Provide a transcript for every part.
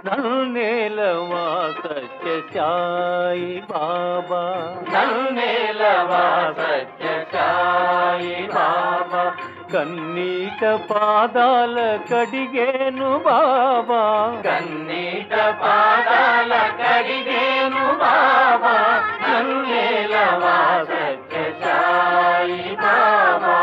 నన్నేలవా సత్య సాయి బాబా, నన్నేలవా సత్య సాయి బాబా, కన్నీట పాదాల కడిగేను బాబా, కన్నీట పాదాల కడిగేను బాబా, నన్నేలవా సత్య సాయి బాబా.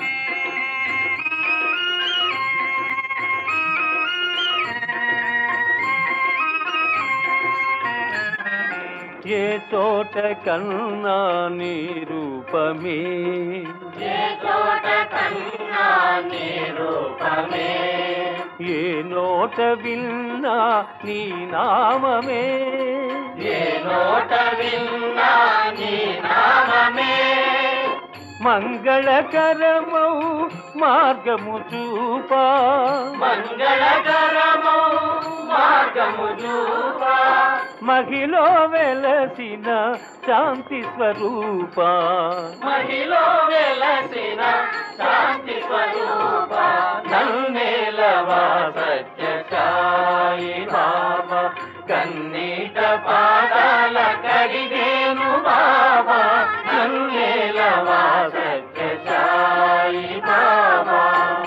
ఏ చోట కన్నా నీ రూపమే, ఏ చోట కన్నా నీ రూపమే, ఏ నోట విన్నా నీ నామమే, ఏ నోట విన్నా నీ నామమే, మంగళకరమౌ మార్గము చూపా, మంగళకరమౌ మార్గము చూపా, మహిలో వెలసిన శాంతి స్వరూప, మహిలో వెలసిన శాంతి స్వరూప, నన్నేలవా సత్య సాయి బాబా, కన్నీట పాదాల కడిగేను బాబా, నన్నేలవా సత్య సాయి బాబా.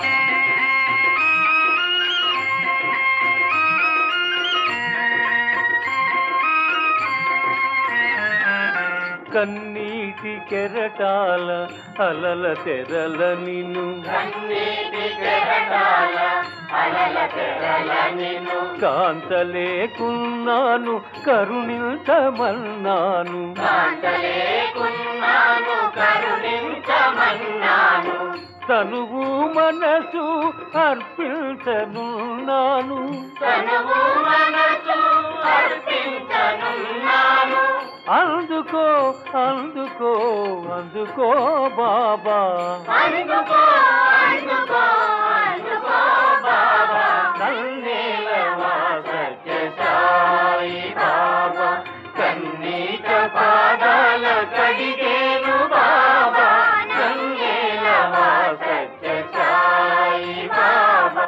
కన్నీటి కెరటాల అలల తెరల నిన్ను, కన్నీటి కెరటాల అలల తెరల నిన్ను, కాంతలేకున్నాను కరుణించమన్నాను, కాంతలేకున్నాను కరుణించమన్నాను, తనువు మనసు అర్పించనున్నాను, తనువు మనసు అర్పించనున్నాను, అందుకో అందుకో అందుకో బాబా, అందుకో అందుకో అందుకో బాబా, నన్నేలవా సత్య సాయి బాబా, కన్నీట పాదాల కడిగేను బాబా, నన్నేలవా సత్య సాయి బాబా.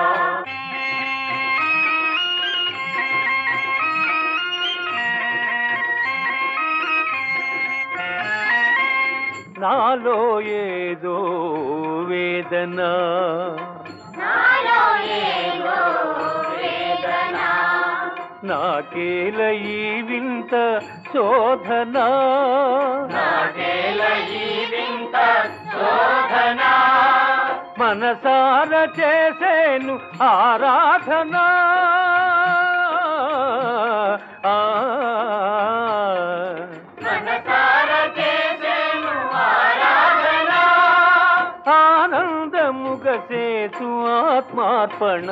నాలో ఏదో వేదన, నాలో ఏదో వేదన, నాకేల ఈ వింత శోధన, నాకేల ఈ వింత శోధన, మనసార చేసేను ఆరాధన, మనసార చేసేను ఆరాధన, ఆనందముగ సేతు ఆత్మార్పణ,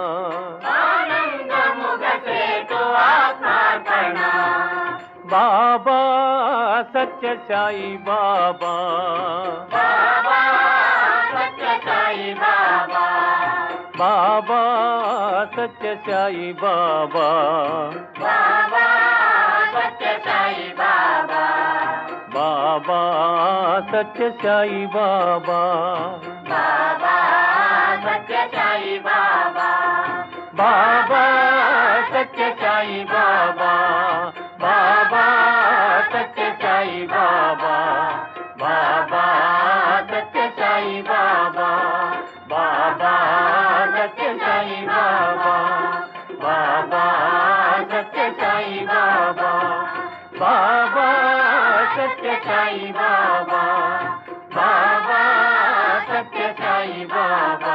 ఆనందముగ సేతు ఆత్మార్పణ, బాబా సత్య సాయి బాబా, బాబా సత్య సాయి బాబా, బాబా సత్య సాయి బాబా, బాబా సత్య సాయి బాబా, బాబా సత్య సాయి బాబా, బాబా సత్య సాయి బాబా, బాబా సత్య సాయి బాబా, బాబా సత్య సాయి బాబా, బాబా సత్య సాయి బాబా, బాబా సత్య సాయి బాబా, బాబా సత్య సాయి బాబా, బాబా సత్య సాయి బాబా, బాబా సత్య సాయి బాబా.